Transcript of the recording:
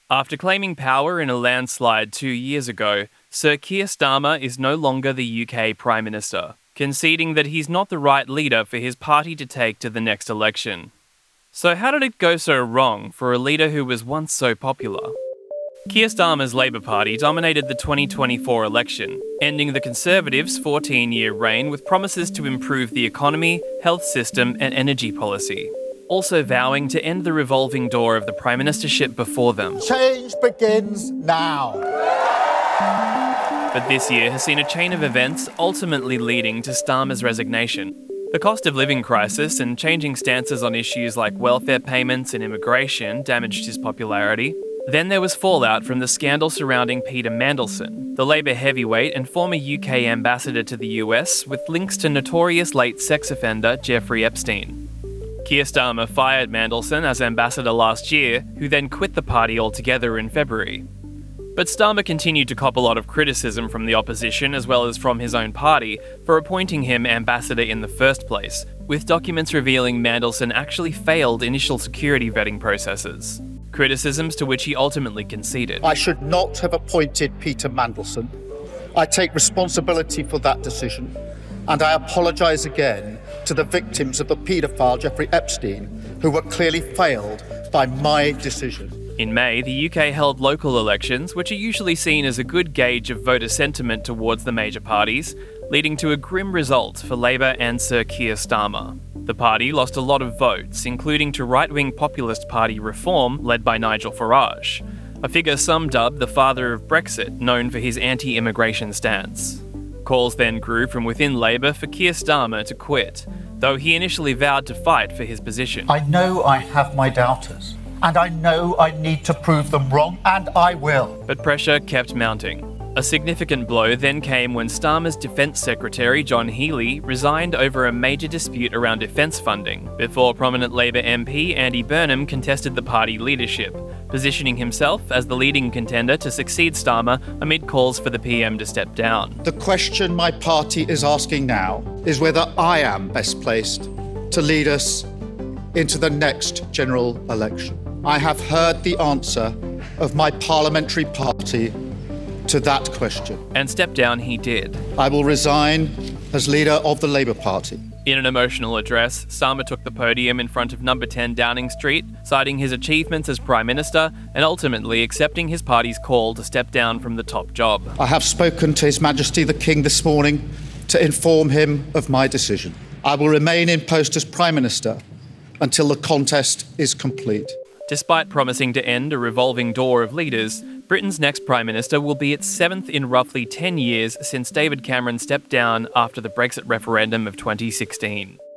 After claiming power in a landslide 2 years ago, Sir Keir Starmer is no longer the UK Prime Minister, conceding that he's not the right leader for his party to take to the next election. So how did it go so wrong for a leader who was once so popular? Keir Starmer's Labour Party dominated the 2024 election, ending the Conservatives' 14-year reign with promises to improve the economy, health system and energy policy, also vowing to end the revolving door of the Prime Ministership before them. Change begins now. But this year has seen a chain of events ultimately leading to Starmer's resignation. The cost of living crisis and changing stances on issues like welfare payments and immigration damaged his popularity. Then there was fallout from the scandal surrounding Peter Mandelson, the Labour heavyweight and former UK ambassador to the US with links to notorious late sex offender Jeffrey Epstein. Keir Starmer fired Mandelson as ambassador last year, who then quit the party altogether in February. But Starmer continued to cop a lot of criticism from the opposition as well as from his own party for appointing him ambassador in the first place, with documents revealing Mandelson actually failed initial security vetting processes. Criticisms to which he ultimately conceded. I should not have appointed Peter Mandelson. I take responsibility for that decision, and I apologise again to the victims of the paedophile Jeffrey Epstein, who were clearly failed by my decision. In May, the UK held local elections, which are usually seen as a good gauge of voter sentiment towards the major parties, leading to a grim result for Labour and Sir Keir Starmer. The party lost a lot of votes, including to right-wing populist party Reform, led by Nigel Farage, a figure some dubbed the father of Brexit, known for his anti-immigration stance. Calls then grew from within Labour for Keir Starmer to quit, though he initially vowed to fight for his position. I know I have my doubters, and I know I need to prove them wrong, and I will. But pressure kept mounting. A significant blow then came when Starmer's Defence Secretary John Healey resigned over a major dispute around defence funding, before prominent Labour MP Andy Burnham contested the party leadership, positioning himself as the leading contender to succeed Starmer amid calls for the PM to step down. The question my party is asking now is whether I am best placed to lead us into the next general election. I have heard the answer of my parliamentary party to that question. And step down he did. I will resign as leader of the Labour Party. In an emotional address, Starmer took the podium in front of number 10 Downing Street, citing his achievements as Prime Minister and ultimately accepting his party's call to step down from the top job. I have spoken to His Majesty the King this morning to inform him of my decision. I will remain in post as Prime Minister until the contest is complete. Despite promising to end a revolving door of leaders, Britain's next Prime Minister will be its 7th in roughly 10 years since David Cameron stepped down after the Brexit referendum of 2016.